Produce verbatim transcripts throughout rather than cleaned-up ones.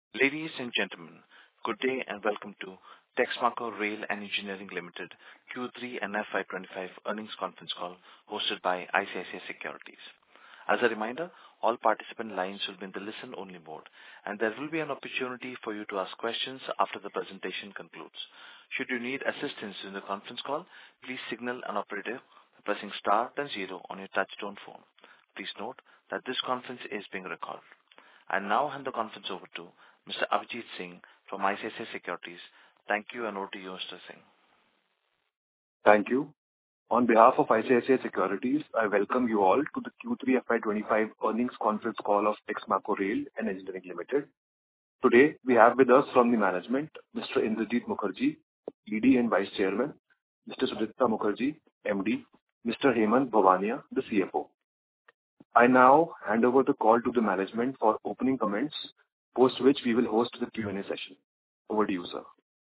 Ladies and gentlemen, good day and welcome to Texmaco Rail and Engineering Limited Q three and F Y twenty-five earnings conference call hosted by I C I C I Securities. As a reminder, all participant lines will be in the listen-only mode, and there will be an opportunity for you to ask questions after the presentation concludes. Should you need assistance in the conference call, please signal an operator by pressing star then zero on your touchtone phone. Please note that this conference is being recorded. I now hand the conference over to Mister Abhijeet Singh from I C I C I Securities. Thank you, and over to you, Mister Singh. Thank you. On behalf of I C I C I Securities, I welcome you all to the Q three F Y twenty-five earnings conference call of Texmaco Rail and Engineering Limited. Today, we have with us from the management, Mister Indrajit Mukherjee, E D and Vice Chairman, Mister Sudipta Mukherjee, M D, Mister Hemant Bhavania, the C F O. I now hand over the call to the management for opening comments, post which we will host the Q and A session. Over to you, sir.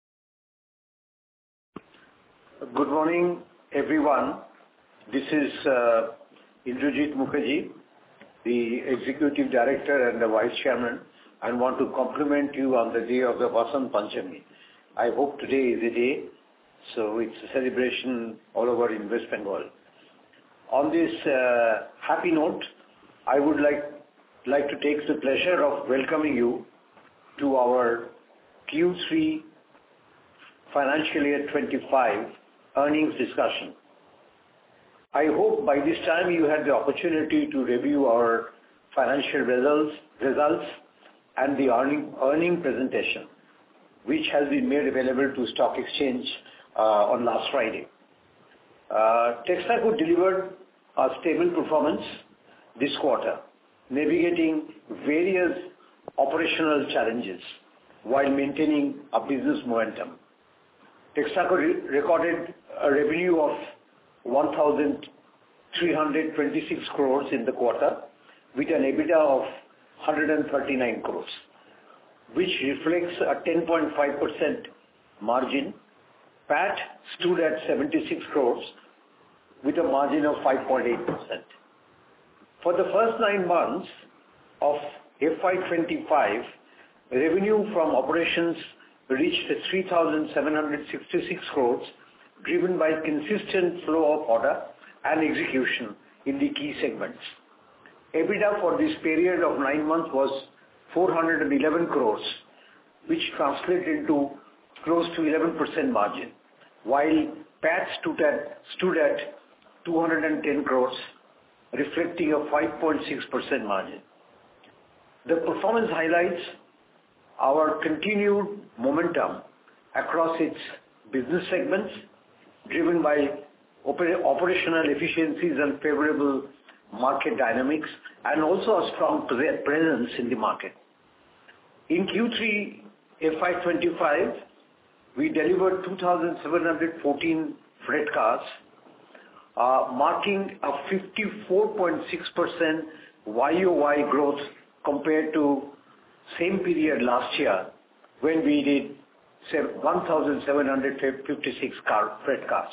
Good morning, everyone. This is uh, Indrajit Mukherjee, the Executive Director and the Vice Chairman, and want to compliment you on the day of the Vasant Panchami. I hope today is the day, so it's a celebration all over in West Bengal. On this uh, happy note, I would like like to take the pleasure of welcoming you to our Q three financial year twenty-five earnings discussion. I hope by this time you had the opportunity to review our financial results, results and the earning, earning presentation, which has been made available to Stock Exchange uh, on last Friday. Uh, Texmaco delivered a stable performance this quarter, navigating various operational challenges while maintaining a business momentum. Texmaco re- recorded a revenue of one thousand three hundred twenty-six crores in the quarter, with an EBITDA of one hundred thirty-nine crores, which reflects a ten point five percent margin. P A T stood at seventy-six crores, with a margin of five point eight percent. For the first nine months of F Y twenty-five, revenue from operations reached three thousand seven hundred sixty-six crores, driven by consistent flow of order and execution in the key segments. EBITDA for this period of nine months was four hundred eleven crores, which translated into close to eleven percent margin, while P A T stood at, stood at two hundred ten crores, reflecting a five point six percent margin. The performance highlights our continued momentum across its business segments, driven by oper- operational efficiencies and favorable market dynamics, and also a strong pre- presence in the market. In Q three F Y twenty-five, we delivered two thousand seven hundred fourteen freight cars, uh, marking a fifty-four point six percent Y O Y growth compared to same period last year, when we did one thousand seven hundred fifty-six car, freight cars.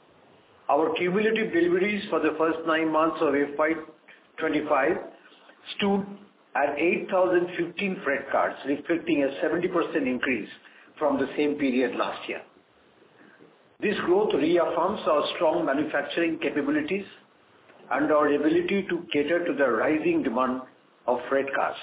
Our cumulative deliveries for the first nine months of F Y twenty-five stood at eight thousand fifteen freight cars, reflecting a seventy percent increase from the same period last year. This growth reaffirms our strong manufacturing capabilities and our ability to cater to the rising demand of freight cars.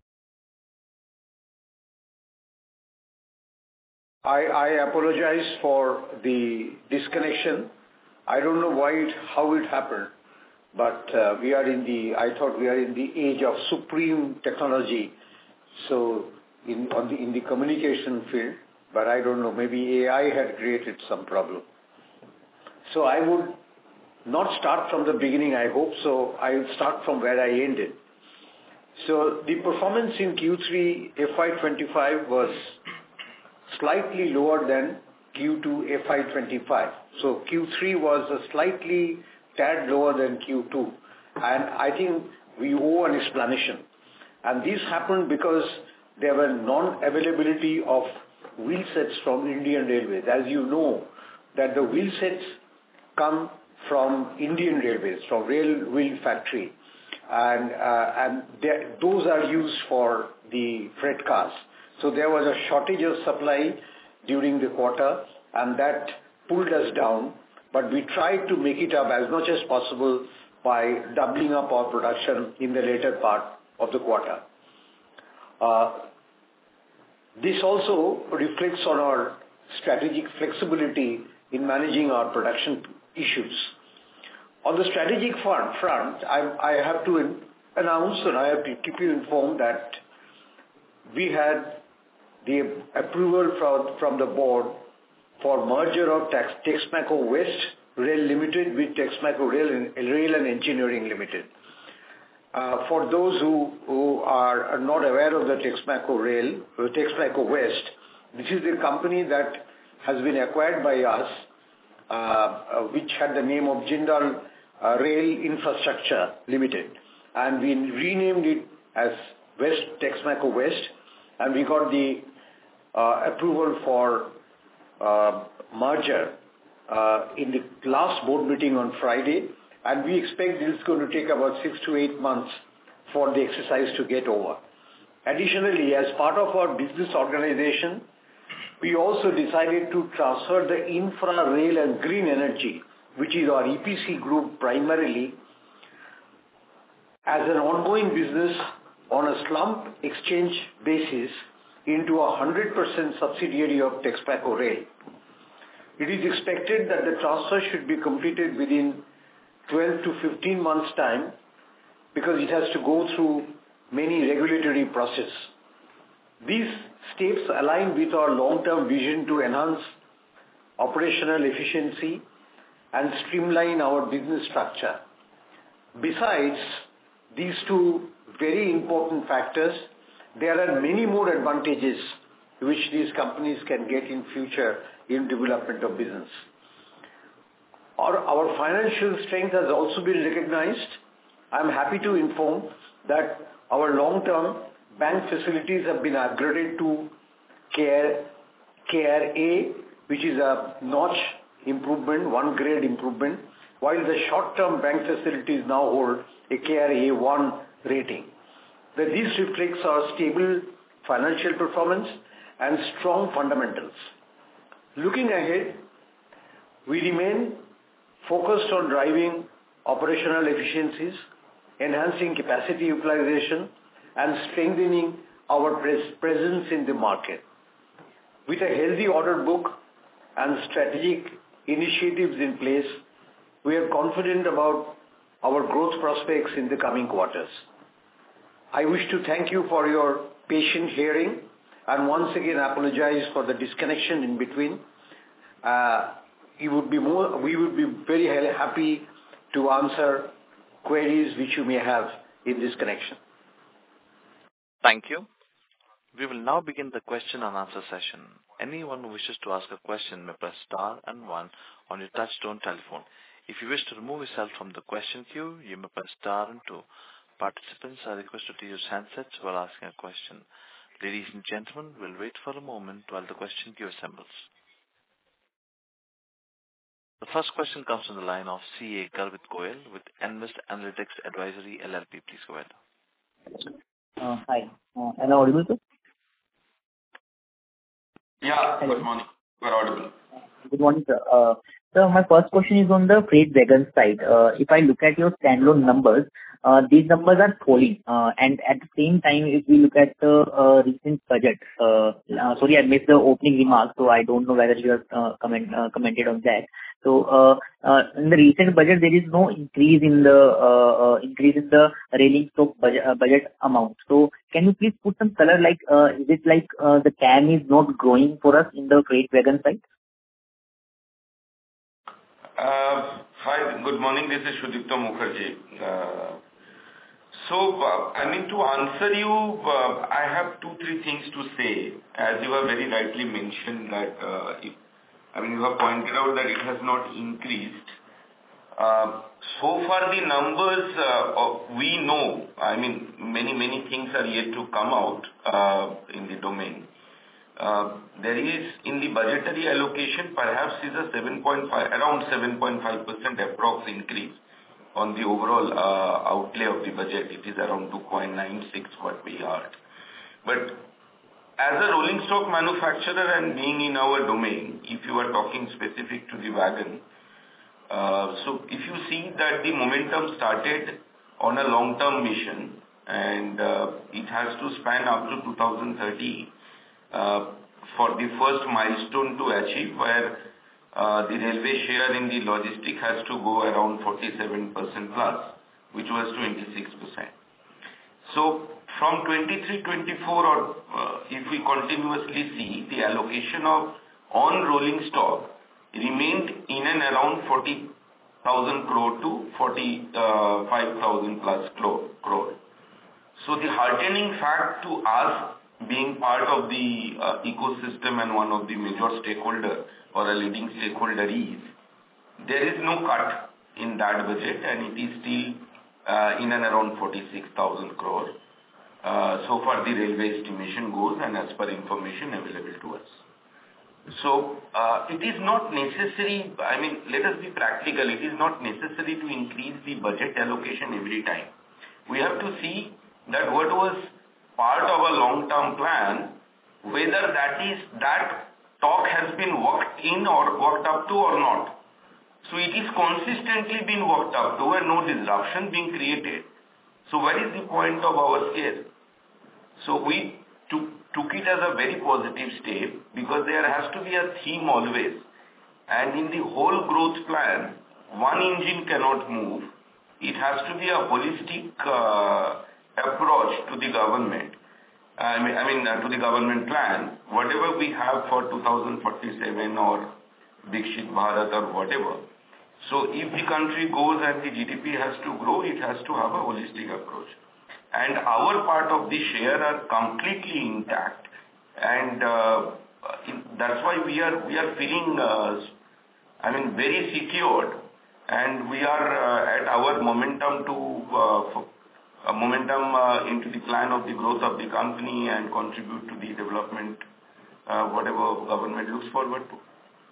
I, I apologize for the disconnection. I don't know why it, how it happened, but uh, we are in the, I thought we are in the age of supreme technology, so in, on the, in the communication field, but I don't know, maybe A I had created some problem. So I would not start from the beginning, I hope, so I will start from where I ended. So the performance in Q three F Y twenty-five was slightly lower than Q two F Y twenty-five. So Q three was a slightly tad lower than Q two. And I think we owe an explanation. And this happened because there were non-availability of wheel sets from Indian Railways. As you know, that the wheel sets come from Indian Railways, from Rail Wheel Factory. And, uh, and those are used for the freight cars. So there was a shortage of supply during the quarter, and that pulled us down. But we tried to make it up as much as possible by doubling up our production in the later part of the quarter. Uh, this also reflects on our strategic flexibility in managing our production issues. On the strategic front, front I, I have to in, announce and I have to keep you informed that we had the approval from, from the board for merger of Tex, Texmaco West Rail Limited with Texmaco Rail and, Rail and Engineering Limited. Uh, for those who, who are not aware of the Texmaco Rail, uh, Texmaco West, this is the company that has been acquired by us, uh, uh, which had the name of Jindal uh, Rail Infrastructure Limited. And we renamed it as West Texmaco West, and we got the uh, approval for uh, merger uh, in the last board meeting on Friday, and we expect this is going to take about six to eight months for the exercise to get over. Additionally, as part of our business organization, we also decided to transfer the infra, rail and green energy, which is our E P C group primarily, as an ongoing business on a slump exchange basis into a one hundred percent subsidiary of Texmaco Rail. It is expected that the transfer should be completed within twelve to fifteen months' time because it has to go through many regulatory processes. These steps align with our long-term vision to enhance operational efficiency and streamline our business structure. Besides these two very important factors, there are many more advantages which these companies can get in future in development of business. Our, our financial strength has also been recognized. I am happy to inform that our long-term bank facilities have been upgraded to K R A, which is a notch improvement, one grade improvement, while the short-term bank facilities now hold a K R A one rating. This reflects our stable financial performance and strong fundamentals. Looking ahead, we remain focused on driving operational efficiencies, enhancing capacity utilization, and strengthening our pres- presence in the market. With a healthy order book and strategic initiatives in place, we are confident about our growth prospects in the coming quarters. I wish to thank you for your patient hearing and once again apologize for the disconnection in between. Uh, you would be more, we would be very happy to answer queries which you may have in this connection. Thank you. We will now begin the question and answer session. Anyone who wishes to ask a question may press star and one on your touchtone telephone. If you wish to remove yourself from the question queue, you may press star and two. Participants are requested to use handsets while asking a question. Ladies and gentlemen, we'll wait for a moment while the question queue assembles. The first question comes from the line of C A Garvit Goyal with Invest Analytics Advisory L L P. Please go ahead. Uh, hi. Uh, am I audible, sir? Yeah, Hello. Good morning. You are audible. Good morning, sir. Uh, so my first question is on the freight wagon side. Uh, if I look at your standalone numbers, uh, these numbers are falling. Uh, and at the same time, if we look at the uh, recent budget, uh, uh, sorry, I missed the opening remarks, so I don't know whether you have uh, comment, uh, commented on that. So uh, uh, in the recent budget, there is no increase in the uh, uh, increase in the railing stock budget, uh, budget amount. So can you please put some color, like uh, is it like uh, the C A M is not growing for us in the freight wagon side? Uh, hi, good morning. This is Sudipta Mukherjee. Uh, so, uh, I mean, to answer you, uh, I have two, three things to say. As you have very rightly mentioned that, uh, if, I mean, you have pointed out that it has not increased. Uh, so far the numbers, uh, of, we know, I mean, many, many things are yet to come out uh, in the domain. Uh, there is in the budgetary allocation perhaps is a seven point five, around seven point five percent approx increase on the overall uh, outlay of the budget. It is around two point nine six what we are. But as a rolling stock manufacturer and being in our domain, if you are talking specific to the wagon, uh, so if you see that the momentum started on a long-term mission and uh, it has to span up to two thousand thirty uh, for the first milestone to achieve, where uh, the railway share in the logistic has to go around forty-seven percent plus, which was twenty-six percent. So from twenty-three twenty-four, or uh, if we continuously see, the allocation of on rolling stock remained in and around forty thousand crore to forty-five thousand plus crore. So the heartening fact to us, being part of the uh, ecosystem and one of the major stakeholder or a leading stakeholder, is there is no cut in that budget, and it is still uh, in and around forty-six thousand crore. Uh, so far the railway estimation goes and as per information available to us. So uh, it is not necessary, I mean, let us be practical, it is not necessary to increase the budget allocation every time. We have to see that what was part of a long-term plan, whether that is, that talk has been worked in or worked up to or not. So it is consistently being worked up to and no disruption being created. So what is the point of our scale? So we took, took it as a very positive step, because there has to be a theme always. And in the whole growth plan, one engine cannot move. It has to be a holistic uh, approach to the government. I mean, I mean uh, to the government plan. Whatever we have for two thousand forty-seven or Dikshit Bharat or whatever. So if the country goes and the G D P has to grow, it has to have a holistic approach. And our part of the share are completely intact. And uh, that's why we are, we are feeling, uh, I mean, very secured. And we are uh, at our momentum to, uh, uh, momentum uh, into the plan of the growth of the company and contribute to the development, uh, whatever government looks forward to.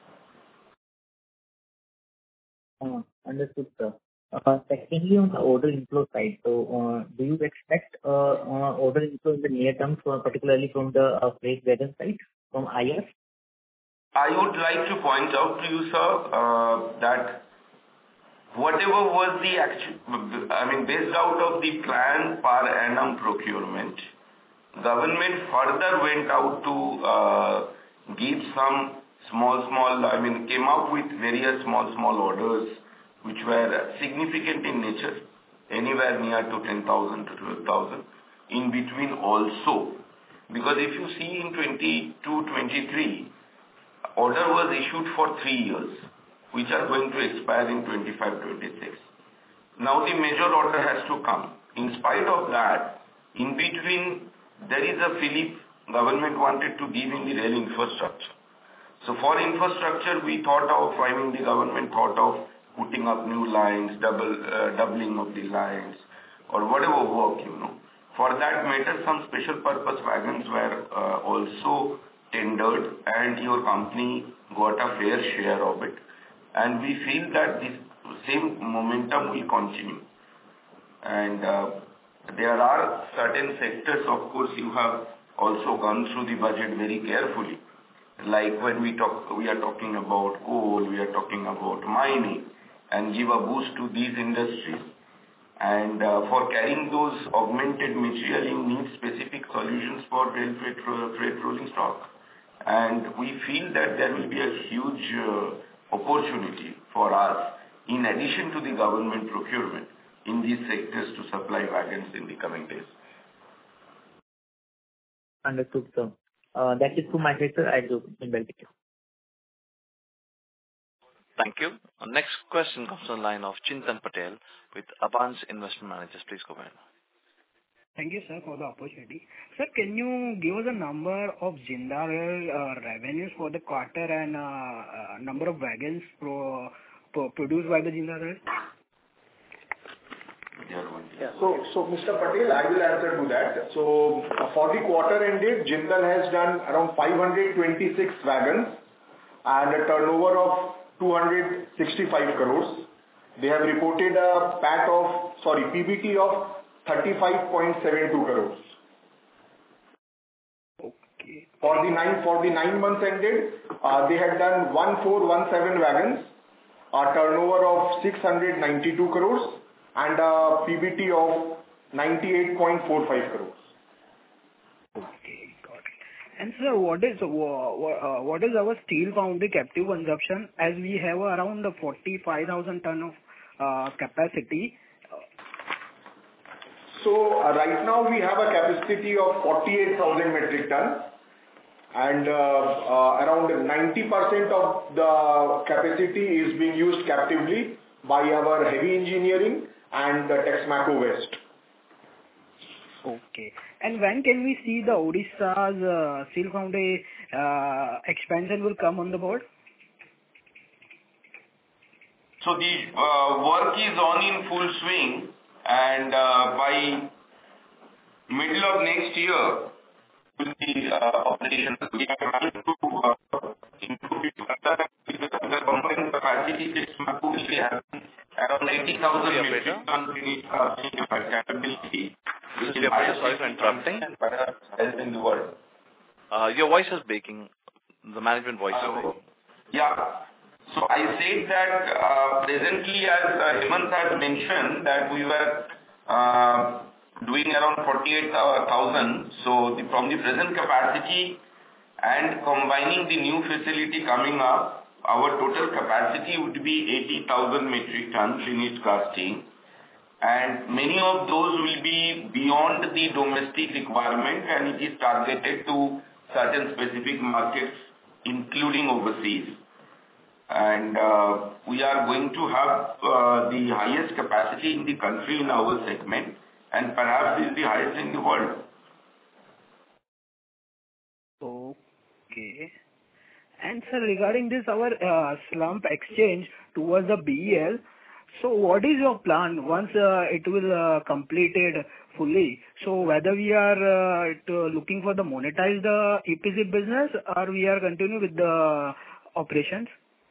Uh, understood, sir. Uh, secondly, on the order inflow side, so uh, do you expect uh, uh, order inflow in the near term, for, particularly from the uh, freight wagon side, from I R? I would like to point out to you, sir, uh, that whatever was the actual, I mean, based out of the plan per annum procurement, government further went out to uh, give some small, small, I mean, came up with various small, small orders which were significant in nature, anywhere near to ten thousand to twelve thousand, in between also. Because if you see in twenty-two twenty-three, order was issued for three years, which are going to expire in twenty-five twenty-six. Now the major order has to come. In spite of that, in between, there is a fillip government wanted to give in the rail infrastructure. So for infrastructure, we thought of, I mean, the government thought of putting up new lines, double uh, doubling of the lines, or whatever work, you know. For that matter, some special purpose wagons were uh, also tendered, and your company got a fair share of it. And we feel that this same momentum will continue. And uh, there are certain sectors, of course, you have also gone through the budget very carefully. Like when we talk, we are talking about coal, we are talking about mining, and give a boost to these industries. And uh, for carrying those augmented material, you need specific solutions for rail freight, freight rolling stock. And we feel that there will be a huge uh, opportunity for us, in addition to the government procurement, in these sectors to supply wagons in the coming days. Understood, sir. Uh, that is to my side, sir. I do invite you. Thank you. Our next question comes on the line of Chintan Patel with Abans Investment Managers. Please go ahead. Thank you, sir, for the opportunity. Sir, can you give us a number of Jindal uh, revenues for the quarter and uh, uh, number of wagons pro, pro, produced by the Jindal Rail? Yeah. So, so Mister Patel, I will answer to that. So, uh, for the quarter ended, Jindal has done around five hundred twenty-six wagons and a turnover of two hundred sixty-five crores. They have reported a P A T of, sorry, P B T of thirty-five point seven two crores. Okay. For the nine, for the nine months ended, uh, they had done one four one seven wagons, a turnover of six hundred ninety-two crores and a P B T of ninety-eight point four five crores. Okay, got it. And sir, what is uh, uh, what is our steel foundry captive consumption, as we have around forty-five thousand ton of uh, capacity? So uh, right now we have a capacity of forty-eight thousand metric ton, and uh, uh, around ninety percent of the capacity is being used captively by our heavy engineering and the Texmaco West. Okay. And when can we see the Odisha's uh, steel foundry uh, expansion will come on the board? So the uh, work is on in full swing, and uh, by middle of next year will be uh, operational. We are trying to uh, improve it further. The combined capacity Texmaco will be having around eighty thousand metric tons finished casting capability. This is your voice, sorry for interrupting. In the world. Uh, your voice is breaking. The management voice is breaking. Yeah. So I said that uh, presently, as uh, Hemant has mentioned, that we were uh, doing around forty-eight thousand. So the, from the present capacity and combining the new facility coming up, our total capacity would be eighty thousand metric tons finished casting. And many of those will be beyond the domestic requirement, and it is targeted to certain specific markets, including overseas. And uh, we are going to have uh, the highest capacity in the country in our segment, and perhaps is the highest in the world. Okay. And sir, regarding this, our uh, slump exchange towards the B E L, so what is your plan once uh, it will uh, completed fully? So whether we are uh, to looking for the monetize the E P C business, or we are continue with the operations?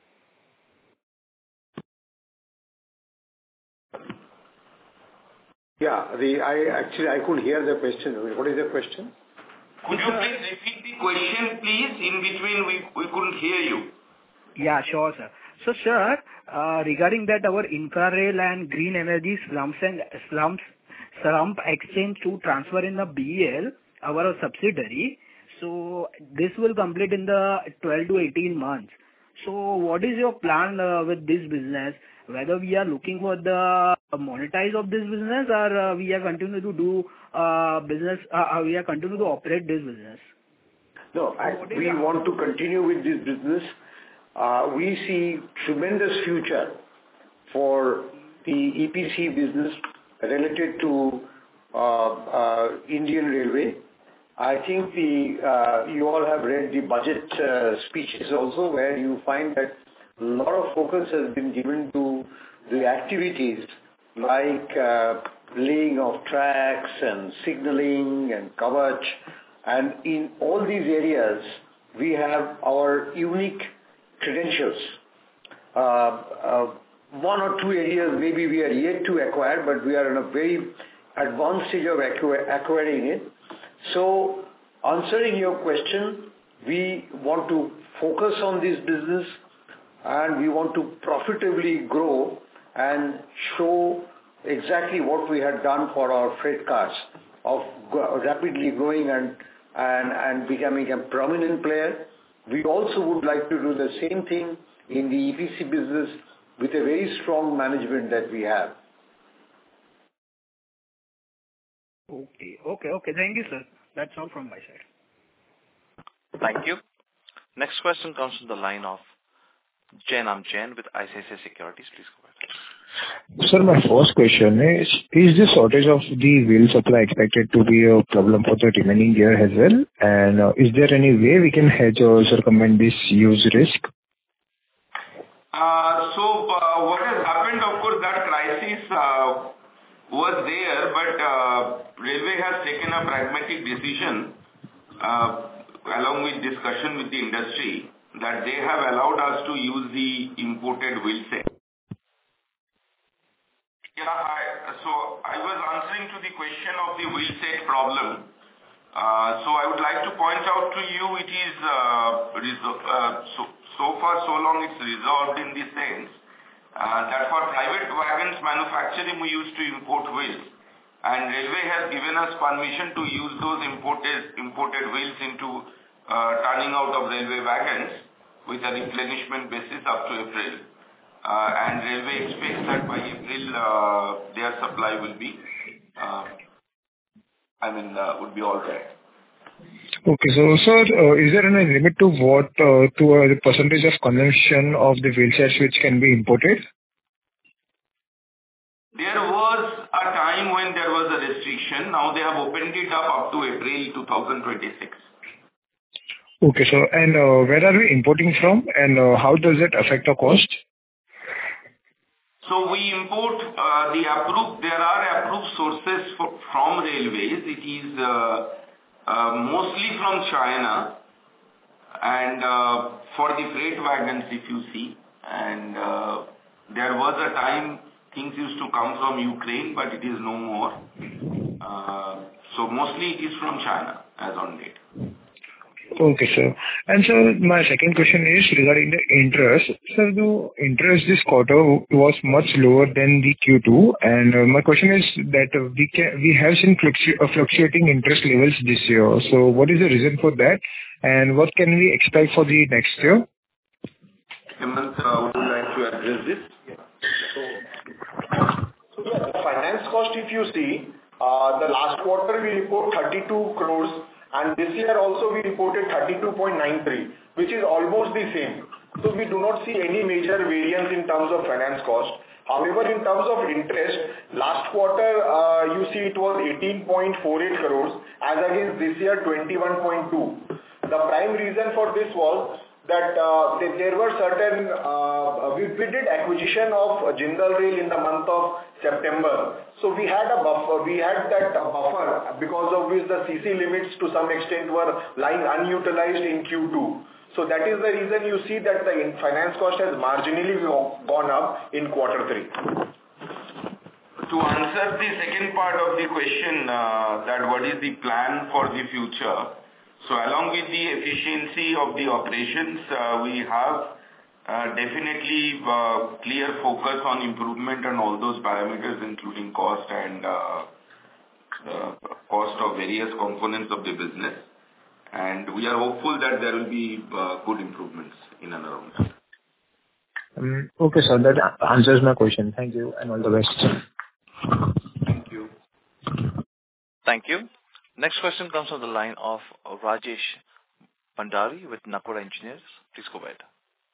Yeah, the I actually I couldn't hear the question. What is the question? Could you please repeat the question, please? In between, we, we couldn't hear you. Yeah, sure, sir. So, sir, uh, regarding that, our infrared and green energy slumps and slumps slump exchange to transfer in the B E L, our subsidiary. So, this will complete in the twelve to eighteen months. So, what is your plan uh, with this business? Whether we are looking for the monetize of this business, or uh, we are continue to do uh, business, uh, we are continue to operate this business? No, I, we want to continue with this business. Uh, we see tremendous future for the E P C business related to uh, uh, Indian Railway. I think the uh, you all have read the budget uh, speeches also, where you find that a lot of focus has been given to the activities like uh, laying of tracks and signaling and Kavach, and in all these areas we have our unique credentials. Uh, uh, one or two areas maybe we are yet to acquire, but we are in a very advanced stage of acquire, acquiring it. So, answering your question, we want to focus on this business, and we want to profitably grow and show exactly what we had done for our freight cars of rapidly growing and, and, and becoming a prominent player. We also would like to do the same thing in the E P C business with a very strong management that we have. Okay, okay, okay. Thank you, sir. That's all from my side. Thank you. Next question comes from the line of Jainam Jain with I C I C I Securities. Please go ahead. Sir, my first question is, is the shortage of the wheel supply expected to be a problem for the remaining year as well? And uh, is there any way we can hedge or circumvent this huge risk? Uh, so, uh, what has happened, of course, that crisis uh, was there, but uh, Railway has taken a pragmatic decision uh, along with discussion with the industry that they have allowed us to use the imported wheel set. Yeah, I, so I was answering to the question of the wheel set problem. Uh, so I would like to point out to you it is uh, resol- uh, so, so far so long it's resolved in the sense uh, that for private wagons manufacturing we used to import wheels, and railway has given us permission to use those imported imported wheels into uh, turning out of railway wagons with a replenishment basis up to April, uh, and railway expects that by April uh, their supply will be uh, I mean, uh, would be all right. Okay. So, sir, uh, is there any limit to what, uh, to uh, the percentage of consumption of the wheelsets which can be imported? There was a time when there was a restriction. Now they have opened it up up to April twenty twenty-six. Okay, sir. And uh, where are we importing from, and uh, how does it affect the cost? So we import uh, the approved, there are approved sources for, from railways. It is uh, uh, mostly from China, and uh, for the freight wagons if you see, and uh, there was a time things used to come from Ukraine, but it is no more. Uh, so mostly it is from China as on date. Okay, sir. And sir, my second question is regarding the interest. Sir, the interest this quarter was much lower than the Q two, and uh, my question is that uh, we can we have seen fluctu- uh, fluctuating interest levels this year. So, what is the reason for that, and what can we expect for the next year? Hemant, uh, would you like to address this? Yeah. So, so yeah, the finance cost, if you see, uh, the last quarter we report thirty-two crores. And this year also we reported thirty-two point nine three, which is almost the same. So we do not see any major variance in terms of finance cost. However, in terms of interest, last quarter uh, you see it was eighteen point four eight crores as against this year twenty-one point two. The prime reason for this was that uh, there were certain, uh, we, we did acquisition of Jindal Rail in the month of September. So we had a buffer, we had that buffer because of which the C C limits to some extent were lying unutilized in Q two. So that is the reason you see that the finance cost has marginally gone up in quarter three. To answer the second part of the question, uh, that what is the plan for the future? So along with the efficiency of the operations, uh, we have uh, definitely uh, clear focus on improvement on all those parameters, including cost and uh, uh, cost of various components of the business. And we are hopeful that there will be uh, good improvements in and around that. Um, okay, sir. That answers my question. Thank you, and all the best. Thank you. Thank you. Next question comes from the line of Rajesh Pandari with Nakoda Engineers. Please go ahead.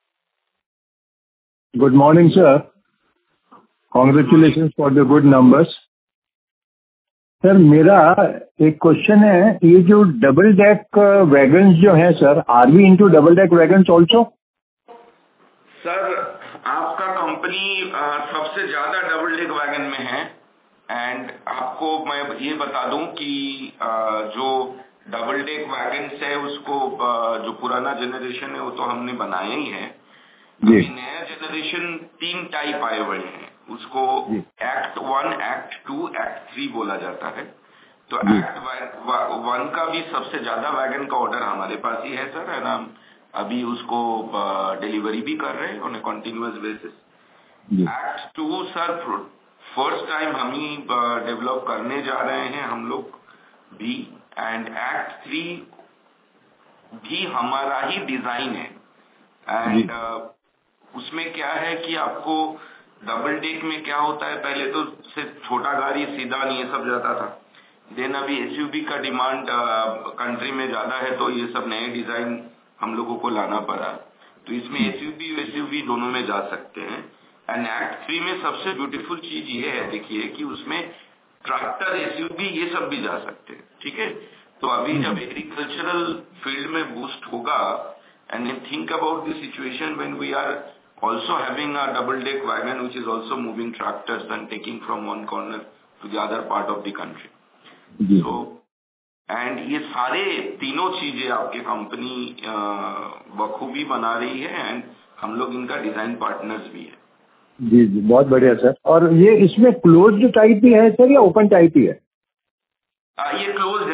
Good morning, sir. Congratulations for the good numbers. Sir मेरा एक question है, ये जो double deck wagons जो हैं sir, are we into double deck wagons also? Sir आपका company सबसे ज्यादा डबल डेक वैगन में है, एंड आपको मैं ये बता दूं कि जो डबल डेक वैगन्स है उसको जो पुराना जनरेशन है वो तो हमने बनाया ही है। अभी नया जनरेशन तीन टाइप आए हुए हैं, उसको act one, act two, act three बोला जाता है। तो एक्ट वन का भी सबसे ज्यादा वैगन का ऑर्डर हमारे पास ही है सर, एंड हम अभी उसको डिलीवरी भी कर रहे हैं on a continuous basis. Act two sir first time हम ही डेवलप करने जा रहे हैं हम लोग भी, एंड एक्ट थ्री भी हमारा ही डिजाइन है। एंड uh, उसमें क्या है कि आपको डबल डेक में क्या होता है, पहले तो सिर्फ छोटा गाड़ी सीधा ये सब जाता था, देन अभी एसयूवी का डिमांड कंट्री में ज्यादा है तो ये सब नए डिजाइन हम लोगों को लाना पड़ा। तो इसमें एसयूवी एसयूवी दोनों में जा सकते हैं। एंड एक्ट थ्री में सबसे ब्यूटीफुल चीज ये है देखिए कि उसमें ट्रैक्टर एसयूवी ये सब भी जा सकते हैं, ठीक है। तो अभी जब एग्रीकल्चरल फील्ड में बूस्ट होगा, and think about the situation when we are also having a double deck wagon which is also moving tractors and taking from one corner to the other part of the country. So and ये सारे तीनों चीजें आपके company बखूबी बना रही है, and हम लोग इनका डिजाइन पार्टनर्स भी है। जी जी बहुत बढ़िया सर। और ये इसमें क्लोज्ड टाइप भी है सर या ओपन टाइप ही है? आ, ये क्लोज्ड है सर।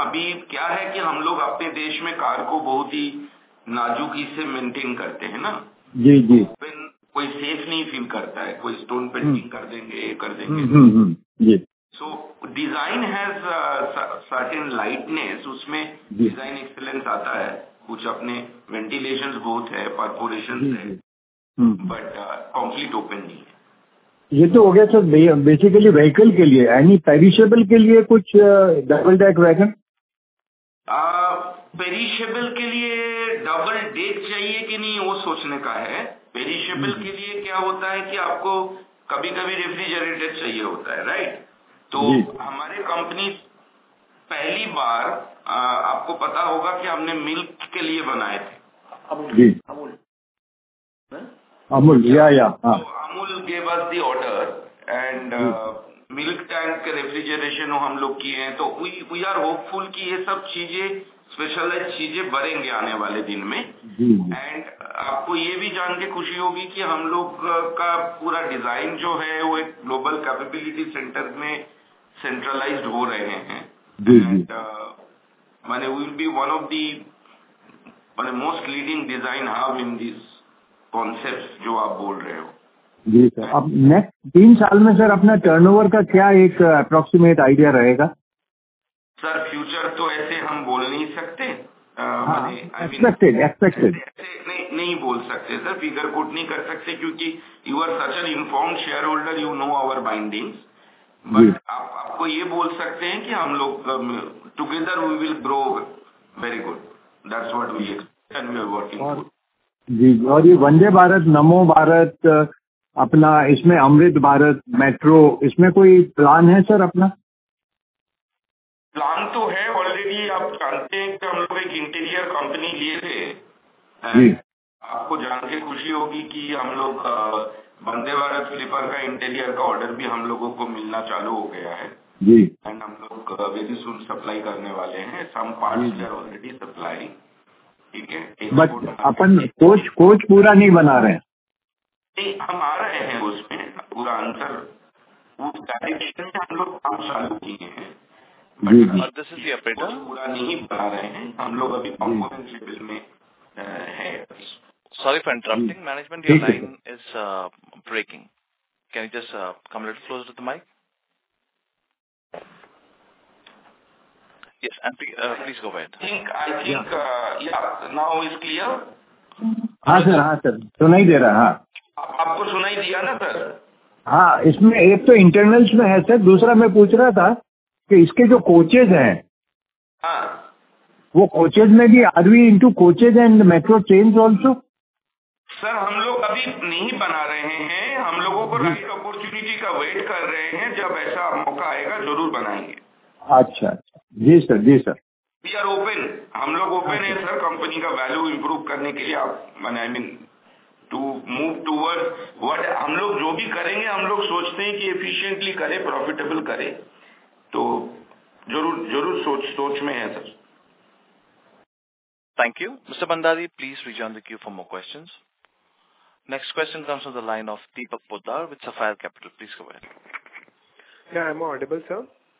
अभी क्या है कि हम लोग अपने देश में कार को बहुत ही नाजुकी से मेंटेन करते हैं ना। जी जी। कोई सेफ नहीं फील करता है, कोई स्टोन पेंटिंग कर देंगे, ये कर देंगे। जी। So design has certain lightness, उसमें डिजाइन एक्सीलेंस आता है, कुछ अपने वेंटिलेशन बहुत है, परफोरेशन है, बट कंप्लीट ओपन नहीं है। ये तो हो गया सर बेसिकली व्हीकल के लिए। एनी पेरिशेबल के लिए कुछ डबल डेक वैगन? पेरिशेबल के लिए डबल डेक चाहिए कि नहीं वो सोचने का है। पेरिशेबल के लिए क्या होता है कि आपको कभी कभी रेफ्रिजरेटेड चाहिए होता है, राइट? तो हमारे कंपनी पहली बार आ, आपको पता होगा कि हमने मिल्क के लिए बनाए थे। जी अमूल अमूल या या हाँ। Amul gave us the order and milk tank refrigeration हम लोग किए हैं। तो वी आर होपफुल कि ये सब चीजें स्पेशलाइज चीजें बढ़ेंगे आने वाले दिन में। एंड आपको ये भी जान के खुशी होगी कि हम लोग का पूरा डिजाइन जो है वो एक ग्लोबल कैपेबिलिटी सेंटर में सेंट्रलाइज्ड हो रहे हैं। एंड माने will be one of the माने most leading design hub in this concept जो आप बोल रहे हो। जी सर। अब नेक्स्ट तीन साल में सर अपना टर्नओवर का क्या एक अप्रोक्सीमेट आइडिया रहेगा? सर फ्यूचर तो ऐसे हम बोल नहीं सकते, एक्सपेक्टेड एक्सपेक्टेड नहीं नहीं बोल सकते सर, फिगर कोट नहीं कर सकते क्योंकि you are such an informed shareholder, you know our bindings. But आप आपको ये बोल सकते हैं कि हम लोग together we will grow very good, that's what we expect and we are working. जी। और ये वंदे भारत, नमो भारत, अपना इसमें अमृत भारत मेट्रो, इसमें कोई प्लान है सर अपना? प्लान तो है ऑलरेडी। आप जानते हैं कि हम लोग एक इंटीरियर कंपनी लिए थे। जी। आपको जान के खुशी होगी कि हम लोग वंदे भारत स्लीपर का इंटीरियर का ऑर्डर भी हम लोगों को मिलना चालू हो गया है। जी। एंड हम लोग वेरी सून सप्लाई करने वाले हैं। Some parts we are already supplying, ठीक है। बट अपन कोच कोच पूरा नहीं बना रहे हैं। नहीं, हम आ रहे हैं उसमें पूरा आंसर, उस डायरेक्शन में हम लोग काम चालू किए हैं। But this is the operator, पूरा नहीं बना रहे हैं हम लोग, अभी कंपोनेंट लेवल में है। Sorry for interrupting. Management, your line is uh, breaking. Can you just uh, come a little closer to the mic? Yes, and uh, please go ahead. I think, I think, yeah, uh, yeah now is clear? हाँ sir, हाँ sir, सुनाई दे रहा है। हाँ, आपको सुनाई दिया ना सर? हाँ, इसमें एक तो इंटरनल्स में है सर, दूसरा मैं पूछ रहा था कि इसके जो कोचेज हैं, हाँ, वो कोचेज में भी are we into coaches and metro trains also? Sir हम लोग अभी नहीं बना रहे हैं, हम लोगों को राइट अपॉर्चुनिटी का वेट कर रहे हैं, जब ऐसा मौका आएगा जरूर बनाएंगे। अच्छा अच्छा, जी सर, जी सर। वी आर ओपन, हम लोग ओपन है सर कंपनी का वैल्यू इंप्रूव करने के लिए। आप मैंने I mean to move towards what हम लोग जो भी करेंगे, हम लोग सोचते हैं कि एफिशिएंटली करें, प्रॉफिटेबल करें, तो जरूर जरूर सोच सोच में है sir. Thank you. Mister Bandari, please rejoin the queue for more questions. Next question comes from the line of Deepak Poddar with Sapphire Capital. Please go ahead. Yeah, am I audible, sir?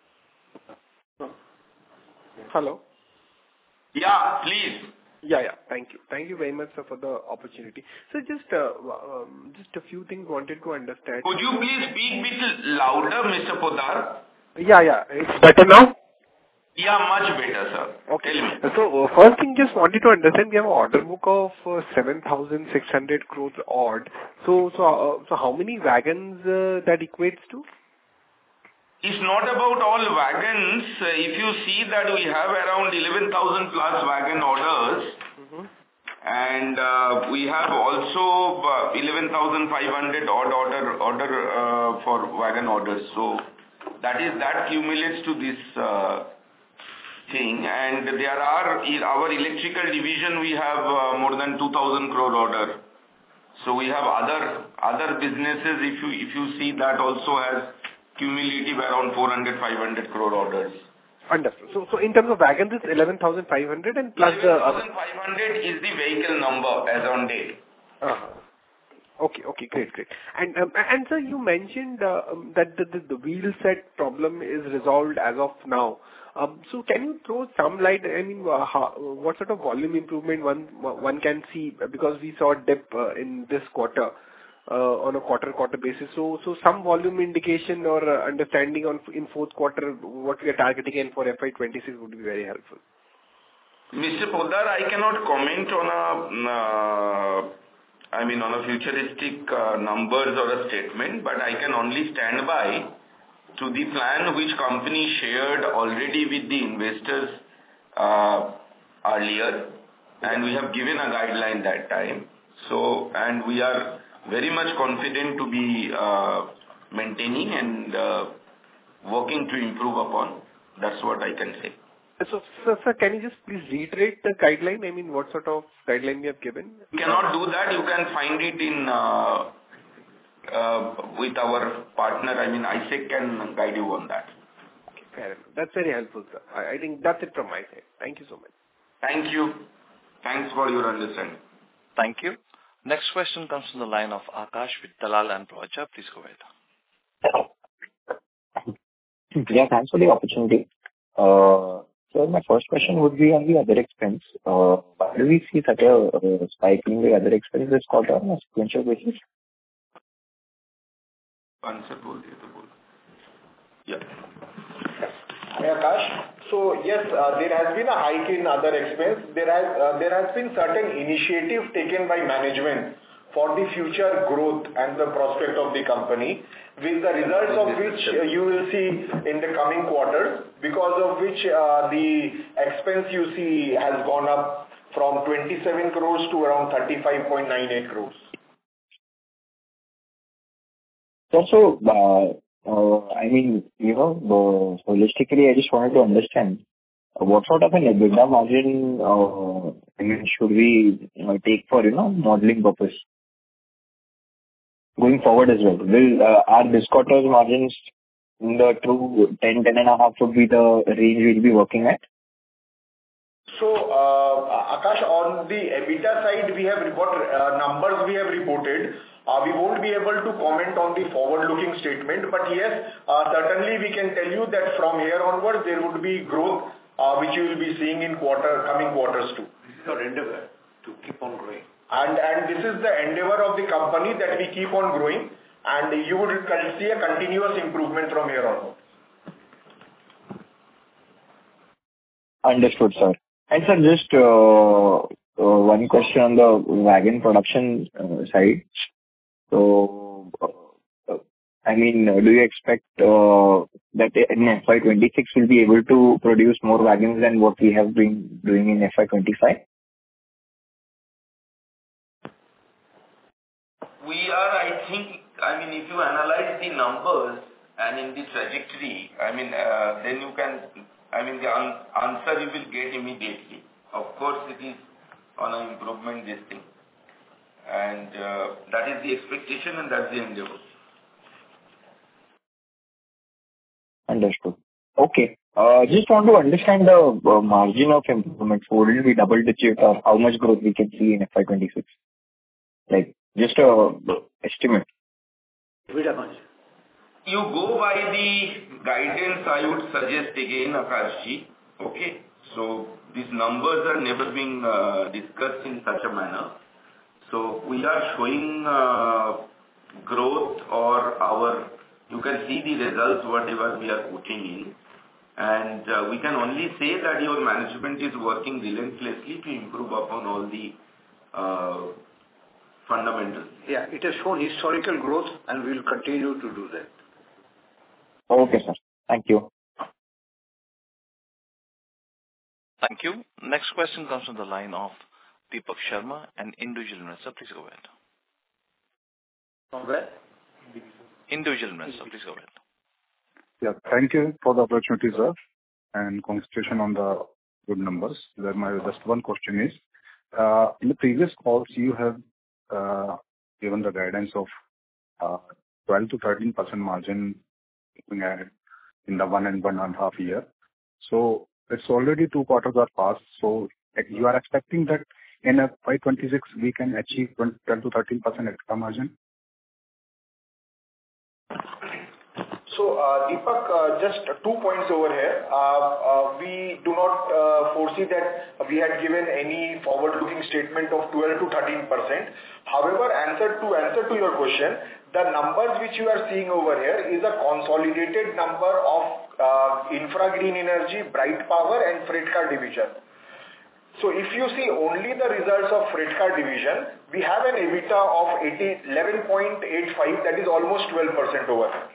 Hello? Yeah, please. Yeah, yeah. Thank you. Thank you very much, sir, for the opportunity. So just uh, um, just a few things wanted to understand. Could you please speak a bit louder, Mister Poddar? Yeah, yeah. It's better now? Yeah, much better, sir. Okay. So uh, first thing, just wanted to understand, we have an order book of uh, seven thousand six hundred crores odd. So so uh, so how many wagons uh, that equates to? It's not about all wagons. Uh, if you see that we have around eleven thousand plus wagon orders, mm-hmm. and uh, we have also uh, eleven thousand five hundred odd order order uh, for wagon orders. So that is that accumulates to this uh, thing. And there are in our electrical division we have uh, more than two thousand crore order. So we have other other businesses. If you if you see that also has cumulative around four hundred five hundred crore orders. Understood. So, so in terms of wagons, it's eleven thousand five hundred and plus the... eleven thousand five hundred is the vehicle number as on date. Uh-huh. Okay, okay, great, great. And, um, and sir, you mentioned uh, um, that the, the, the wheel set problem is resolved as of now. Um, So can you throw some light, I mean, uh, how, what sort of volume improvement one one can see? Because we saw a dip uh, in this quarter uh, on a quarter-quarter basis. So so some volume indication or uh, understanding on in fourth quarter, what we are targeting and for F Y twenty-six would be very helpful. Mister Poddar, I cannot comment on a, uh, I mean, on a futuristic uh, numbers or a statement, but I can only stand by to the plan which company shared already with the investors uh, earlier, and we have given a guideline that time. So, and we are very much confident to be uh, maintaining and uh, working to improve upon. That's what I can say. So, sir, sir, can you just please reiterate the guideline? I mean, what sort of guideline you have given? You cannot do that. You can find it in uh, uh, with our partner. I mean, I S E C can guide you on that. Okay, fair enough. That's very helpful, sir. I, I think that's it from my side. Thank you so much. Thank you. Thanks for your understanding. Thank you. Next question comes from the line of Akash with Dalal and Broacha. Please go ahead. Yeah, thanks for the opportunity. Uh, so my first question would be on the other expense. Uh, why do we see such a uh, spike in the other expense this quarter on a sequential basis? Answer bol diye to bol. Yeah. Hi, Akash. So yes, uh, there has been a hike in other expense. There has uh, there has been certain initiative taken by management for the future growth and the prospect of the company, with the results of which uh, you will see in the coming quarters, because of which uh, the expense you see has gone up from twenty-seven crores to around thirty-five point nine eight crores. Also, uh, uh, I mean, you know, uh, holistically, I just wanted to understand uh, what sort of an EBITDA margin uh, I mean, should we you know, take for, you know, modeling purpose going forward as well. Will uh, our this quarter's margins in the true ten, ten and a half would be the range we'll be working at? So, uh, Akash, on the EBITDA side, we have what uh, numbers we have reported. Uh, we won't be able to comment on the forward-looking statement, but yes, uh, certainly we can tell you that from here onwards there would be growth, uh, which you will be seeing in quarter coming quarters too. This is our endeavor to keep on growing. And and this is the endeavor of the company, that we keep on growing, and you would see a continuous improvement from here on. Understood, sir. And sir, just uh, uh, one question on the wagon production uh, side. So, uh, I mean, uh, do you expect uh, that in F Y twenty-six we'll be able to produce more wagons than what we have been doing in F Y twenty-five? We are, I think, I mean, if you analyze the numbers and in the trajectory, I mean, uh, then you can, I mean, the un- answer you will get immediately. Of course, it is on an improvement, this thing. And uh, that is the expectation and that's the endeavor. Understood. Okay. Uh, just want to understand the uh, margin of improvement. So will it be double digit or how much growth we can see in F Y twenty-six? Like, just a uh, estimate. You go by the guidance, I would suggest again, Akashji. Okay. So these numbers are never being uh, discussed in such a manner. So we are showing uh, growth or our, you can see the results, whatever we are putting in. And uh, we can only say that your management is working relentlessly to improve upon all the uh, fundamentals. Yeah, it has shown historical growth and we will continue to do that. Okay, sir. Thank you. Thank you. Next question comes from the line of Deepak Sharma, an individual investor. Please go ahead. From where? Individual investor. Please go ahead. Yeah, thank you for the opportunity, sir, and congratulations on the good numbers. That my just one question is, uh, in the previous calls you have uh, given the guidance of uh, twelve to thirteen percent margin in the one and one and a half year. So it's already two quarters are passed. So you are expecting that in F Y twenty-six we can achieve twelve to thirteen percent extra margin? So, uh, Deepak, uh, just two points over here. Uh, uh, we do not uh, foresee that we had given any forward-looking statement of twelve to thirteen percent. However, answer to answer to your question, the numbers which you are seeing over here is a consolidated number of uh, Infra Green Energy, Bright Power and Freight Car division. So if you see only the results of Freight Car division, we have an EBITDA of eleven point eight five, that is almost twelve percent over here.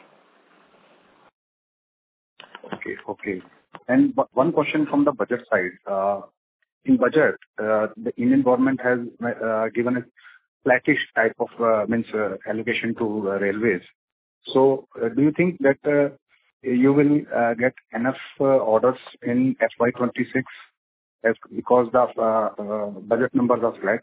Okay, okay. And w- one question from the budget side. Uh, in budget, uh, the Indian government has uh, given a flattish type of uh, means uh, allocation to uh, railways. So, uh, do you think that uh, you will uh, get enough uh, orders in F Y twenty-six as because the uh, uh, budget numbers are flat?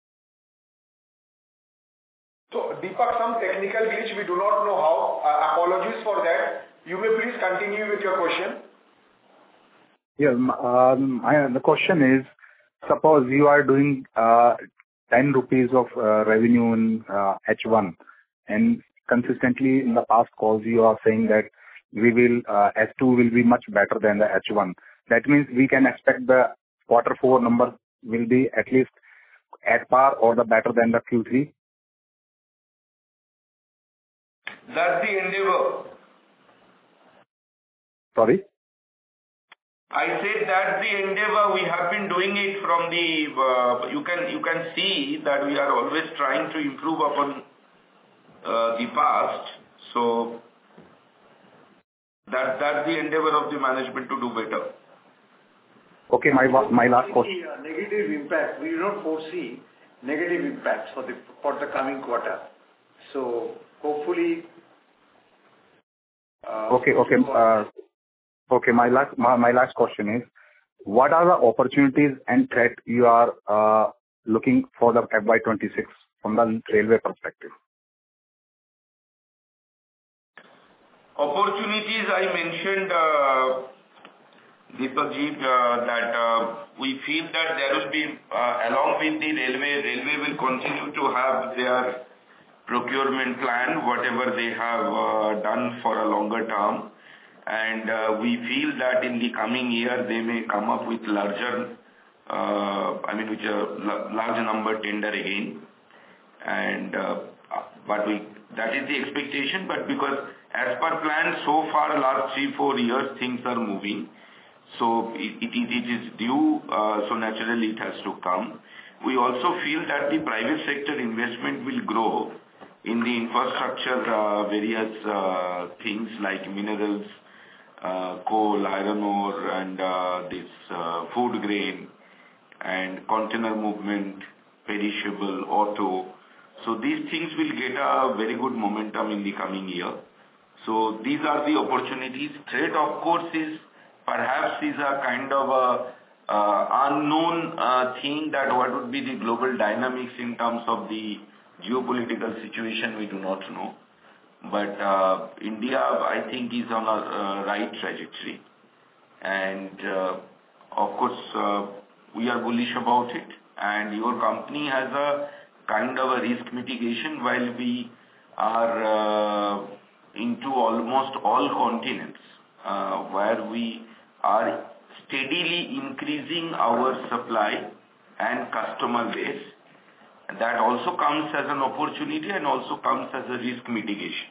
So, Deepak, some technical glitch, we do not know how. Uh, apologies for that. You may please continue with your question. Yeah, um, I, the question is, suppose you are doing uh, ten rupees of uh, revenue in uh, H one, and consistently in the past calls you are saying that we will uh, H two will be much better than the H one. That means we can expect the quarter four number will be at least at par or the better than the Q three. That's the endeavor. Sorry? I said that's the endeavor. We have been doing it from the, uh, you can you can see that we are always trying to improve upon uh, the past. So that that's the endeavor of the management to do better. Okay, my my last question. Negative impact. We do not foresee negative impacts for the for the coming quarter. So hopefully. Uh, okay, okay. Uh, Okay, my last my, my last question is, what are the opportunities and threat you are uh, looking for the F Y twenty-six from the railway perspective? Opportunities, I mentioned, uh, Deepak ji, uh, that uh, we feel that there will be, uh, along with the railway, railway will continue to have their procurement plan, whatever they have uh, done for a longer term. And uh, we feel that in the coming year they may come up with larger, uh, I mean, with a large number tender again. And uh, but we that is the expectation. But because as per plan, so far last three four years things are moving, so it, it is it is due. Uh, so naturally it has to come. We also feel that the private sector investment will grow in the infrastructure, uh, various uh, things like minerals. Uh, coal, iron ore, and uh, this uh, food grain, and container movement, perishable, auto. So these things will get a very good momentum in the coming year. So these are the opportunities. Trade, of course, is perhaps is a kind of a uh, unknown uh, thing, that what would be the global dynamics in terms of the geopolitical situation, we do not know. But uh, India, I think, is on a uh, right trajectory. And uh, of course, uh, we are bullish about it. And your company has a kind of a risk mitigation while we are uh, into almost all continents, uh, where we are steadily increasing our supply and customer base. That also comes as an opportunity and also comes as a risk mitigation.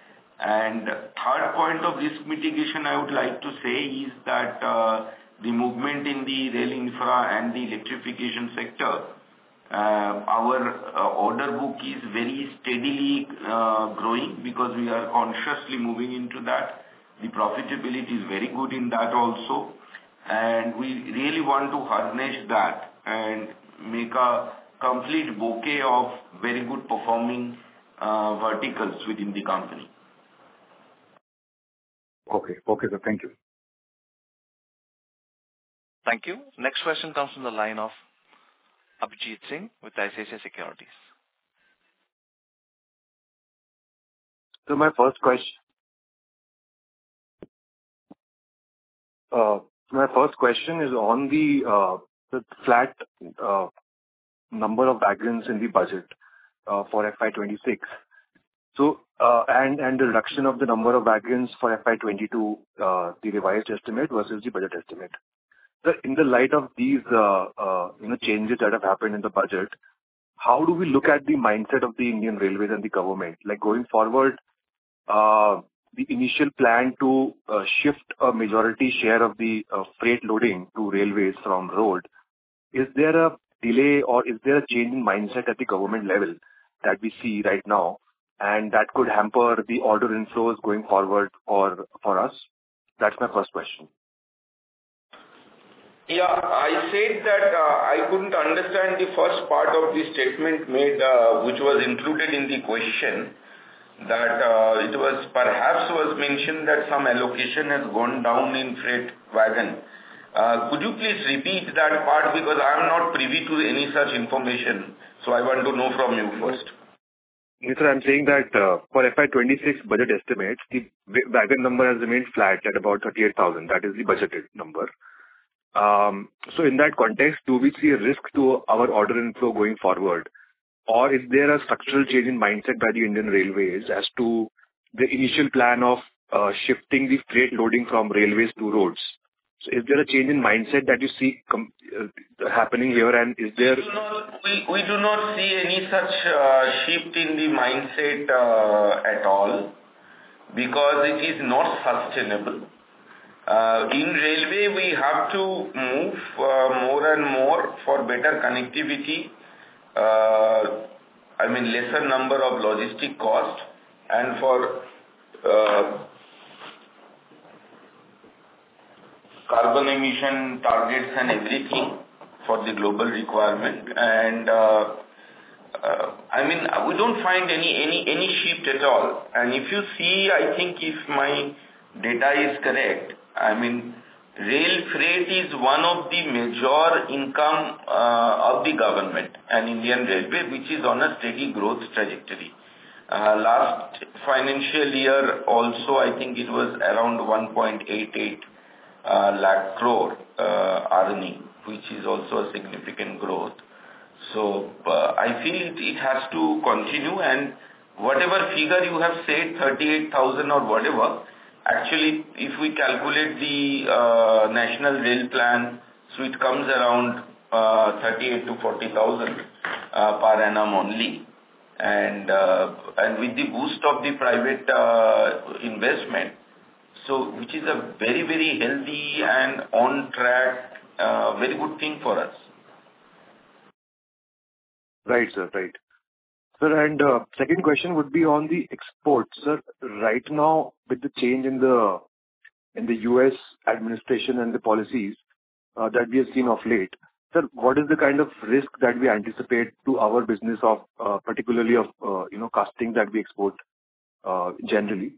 And third point of risk mitigation I would like to say is that uh, the movement in the rail infra and the electrification sector, uh, our uh, order book is very steadily uh, growing because we are consciously moving into that. The profitability is very good in that also. And we really want to harness that and make a complete bouquet of very good performing uh, verticals within the company. Okay, okay, sir. Thank you. Thank you. Next question comes from the line of Abhijeet Singh with I C I C I Securities. So my first question, uh, my first question is on the uh, the flat uh, number of wagons in the budget uh, for F Y twenty-six. So, uh, and and the reduction of the number of wagons for F Y twenty-two, uh, the revised estimate versus the budget estimate. So in the light of these, uh, uh, you know, changes that have happened in the budget, how do we look at the mindset of the Indian Railways and the government? Like going forward, uh, the initial plan to uh, shift a majority share of the uh, freight loading to railways from road, is there a delay or is there a change in mindset at the government level that we see right now, and that could hamper the order inflows going forward for for us? That's my first question. Yeah, I said that uh, I couldn't understand the first part of the statement made, uh, which was included in the question, that uh, it was perhaps was mentioned that some allocation has gone down in freight wagon. Uh, could you please repeat that part, because I am not privy to any such information, so I want to know from you first. Yes, sir, I'm saying that uh, for F Y twenty-six budget estimates, the wagon number has remained flat at about thirty-eight thousand. That is the budgeted number. Um, so in that context, do we see a risk to our order inflow going forward? Or is there a structural change in mindset by the Indian Railways as to the initial plan of uh, shifting the freight loading from railways to roads? So is there a change in mindset that you see com- uh, happening here, and is there... We do not, we, we do not see any such uh, shift in the mindset uh, at all, because it is not sustainable. Uh, in railway, we have to move uh, more and more for better connectivity, uh, I mean lesser number of logistic cost, and for uh, carbon emission targets and everything for the global requirement. And uh, uh, I mean, we don't find any, any, any shift at all. And if you see, I think if my data is correct, I mean, rail freight is one of the major income uh, of the government and Indian Railway, which is on a steady growth trajectory. Uh, last financial year also, I think it was around one point eight eight uh, lakh crore uh, earning, which is also a significant growth. So uh, I feel it, it has to continue, and whatever figure you have said, thirty-eight thousand or whatever, actually, if we calculate the uh, national rail plan, so it comes around uh, thirty-eight to forty thousand uh, per annum only. And uh, and with the boost of the private uh, investment, so which is a very, very healthy and on track, uh, very good thing for us. Right, sir, right. Sir, and uh, second question would be on the exports. Sir, right now, with the change in the in the U S administration and the policies uh, that we have seen of late, sir, what is the kind of risk that we anticipate to our business of, uh, particularly of, uh, you know, casting that we export uh, generally?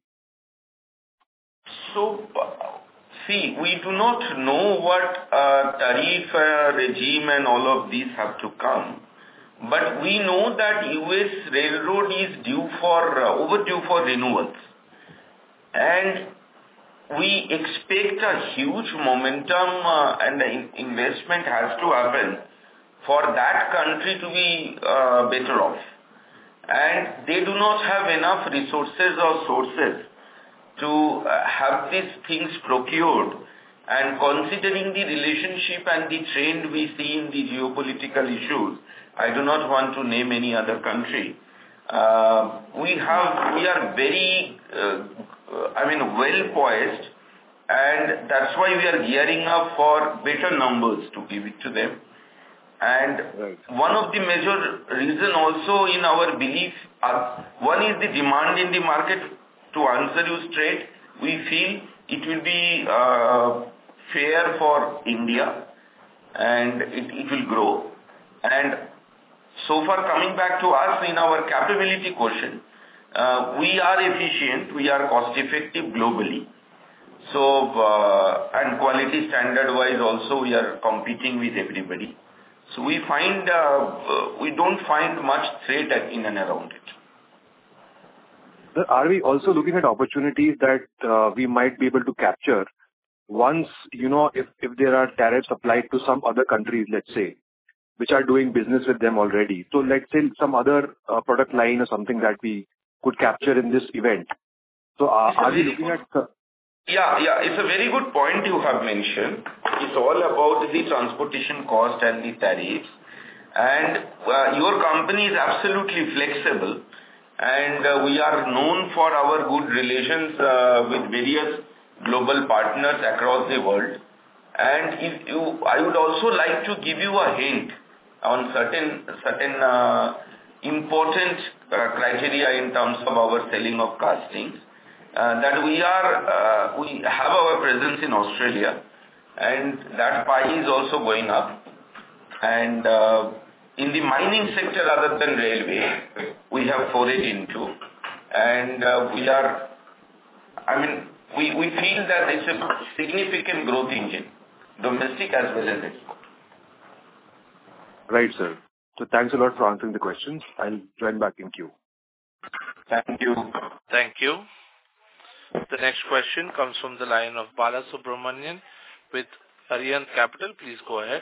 So, uh, see, we do not know what uh, tariff uh, regime and all of these have to come. But we know that U S railroad is due for, uh, overdue for renewals. And we expect a huge momentum uh, and the in investment has to happen for that country to be uh, better off. And they do not have enough resources or sources to uh, have these things procured. And considering the relationship and the trend we see in the geopolitical issues, I do not want to name any other country. Uh, we have, we are very, uh, I mean, well poised, and that's why we are gearing up for better numbers to give it to them. And right. One of the major reason also in our belief, uh, one is the demand in the market. To answer you straight, we feel it will be uh, fair for India, and it, it will grow. And so far, coming back to us in our capability quotient, uh, we are efficient, we are cost effective globally. So, uh, and quality standard wise also we are competing with everybody. So we find, uh, uh, we don't find much threat in and around it. Sir, are we also looking at opportunities that uh, we might be able to capture once, you know, if, if there are tariffs applied to some other countries, let's say, which are doing business with them already. So let's say some other uh, product line or something that we could capture in this event. So are, are we looking at... Uh, Yeah, yeah, it's a very good point you have mentioned. It's all about the transportation cost and the tariffs. And uh, your company is absolutely flexible. And uh, we are known for our good relations uh, with various global partners across the world. And if you, I would also like to give you a hint on certain certain uh, important uh, criteria in terms of our selling of castings. Uh, that we are, uh, we have our presence in Australia, and that pie is also going up. And uh, in the mining sector other than railway, we have forayed into, and uh, we are, I mean, we, we feel that it's a significant growth engine, domestic as well as export. Right, sir. So thanks a lot for answering the questions. I'll join back in queue. Thank you. Thank you. The next question comes from the line of Bala Subramanian with Arihant Capital. Please go ahead.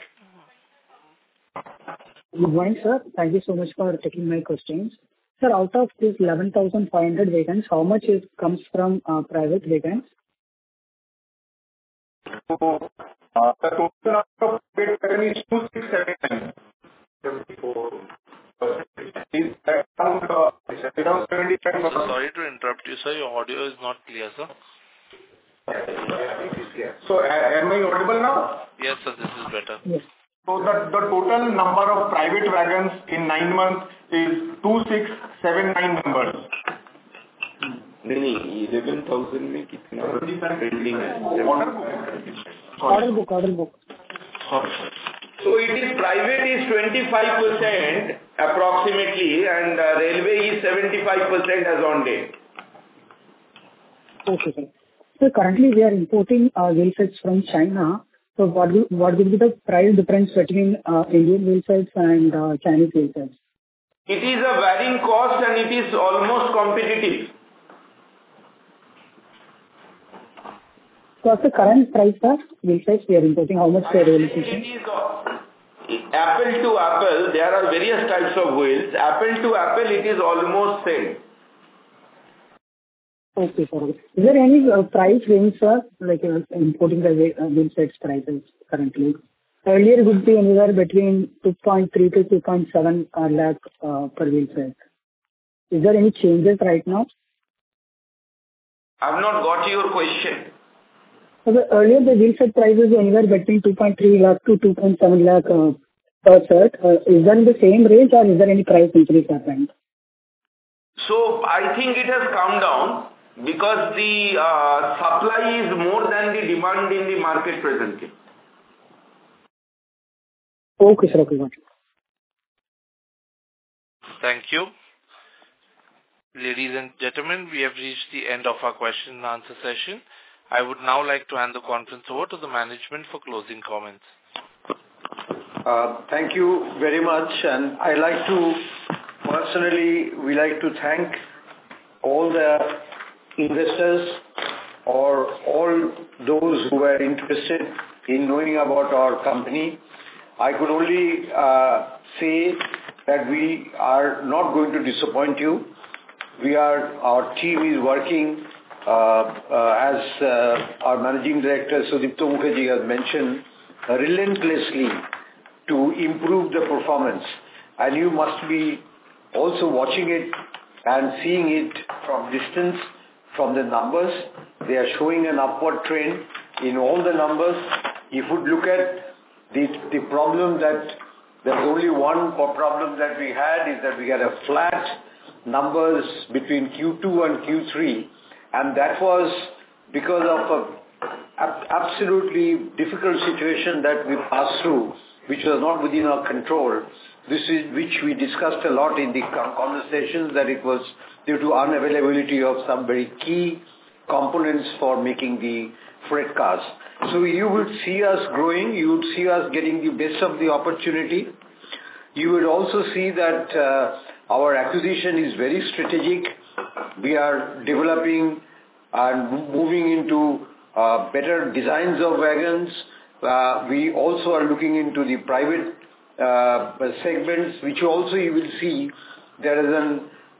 Good morning, sir. Thank you so much for taking my questions. Sir, out of these eleven thousand five hundred vehicles, how much is comes from uh, private vehicles? So, uh, the total number of private vehicles is two six seven nine. Sorry to interrupt you, sir. Your audio is not clear, sir. So, am I audible now? Yes, sir. This is better. Yes. So, the, the total number of private wagons in nine months is two six seven nine numbers. नहीं eleven thousand में कितना pending है? Order book, order book. So it is private is twenty-five percent approximately, and uh, railway is seventy-five percent as on date. Okay, sir. So currently we are importing uh, wheel sets from China. So what will, what will be the price difference between uh, Indian wheel sets and uh, Chinese wheel sets? It is a varying cost and it is almost competitive. So what's the current price of wheel sets we are importing? How much we are realizing? It is uh, apple to apple. There are various types of wheels. Apple to apple, it is almost same. Okay, sir. Is there any uh, price range, sir, like uh, importing the uh, wheel sets prices currently? Earlier it would be anywhere between two point three to two point seven uh, lakh uh, per wheel set. Is there any changes right now? I have not got your question. So the, earlier the wheel set prices were anywhere between two point three lakh to two point seven lakh uh, per set. Uh, is that in the same range or is there any price increase happened? So I think it has come down because the uh, supply is more than the demand in the market presently. Okay, sir. Okay, got it. Thank you. Ladies and gentlemen, we have reached the end of our question and answer session. I would now like to hand the conference over to the management for closing comments. Uh, thank you very much, and I like to personally, we like to thank all the investors or all those who were interested in knowing about our company. I could only uh, say that we are not going to disappoint you. We are, our team is working uh, uh, as uh, our Managing Director Sudipto Mukherjee has mentioned, uh, relentlessly to improve the performance. And you must be also watching it and seeing it from distance, from the numbers. They are showing an upward trend in all the numbers. If you look at the, the problem that, there's only one problem that we had is that we had a flat numbers between Q two and Q three, and that was because of a absolutely difficult situation that we passed through, which was not within our control. This is which we discussed a lot in the conversations, that it was due to unavailability of some very key components for making the freight cars. So you would see us growing, you would see us getting the best of the opportunity. You would also see that uh, our acquisition is very strategic. We are developing and moving into uh, better designs of wagons. Uh, we also are looking into the private uh, segments, which also you will see there is an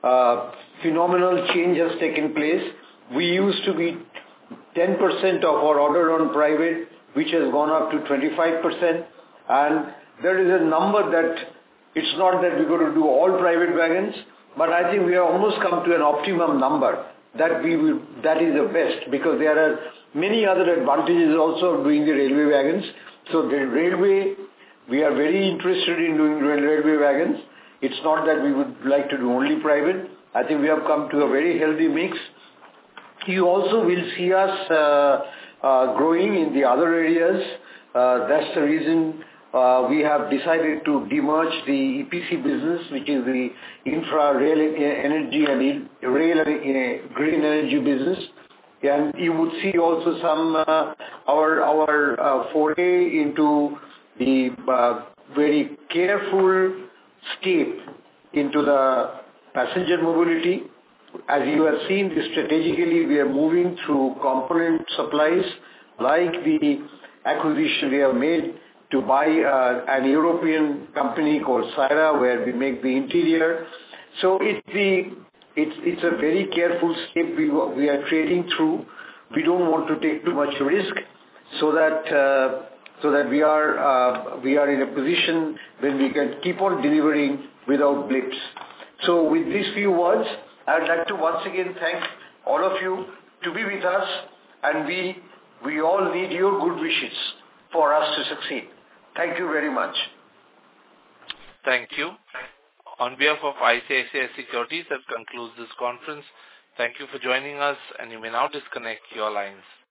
uh, phenomenal change has taken place. We used to be ten percent of our order on private, which has gone up to twenty-five percent. And there is a number that it's not that we're going to do all private wagons, but I think we have almost come to an optimum number that we will, that is the best, because there are many other advantages also of doing the railway wagons. So the railway, we are very interested in doing railway wagons. It's not that we would like to do only private. I think we have come to a very healthy mix. You also will see us uh, uh, growing in the other areas. Uh, that's the reason uh, we have decided to demerge the E P C business, which is the infra, rail energy and rail uh, green energy business. And you would see also some uh, our our uh, foray into the uh, very careful step into the passenger mobility. As you have seen, strategically we are moving through component supplies, like the acquisition we have made to buy uh, an European company called Syra, where we make the interior. So it's the it's it's a very careful step we we are trading through. We don't want to take too much risk, so that uh, so that we are uh, we are in a position when we can keep on delivering without blips. So with these few words, I would like to once again thank all of you to be with us, and we we all need your good wishes for us to succeed. Thank you very much. Thank you. On behalf of I C I C I Securities, that concludes this conference. Thank you for joining us, and you may now disconnect your lines.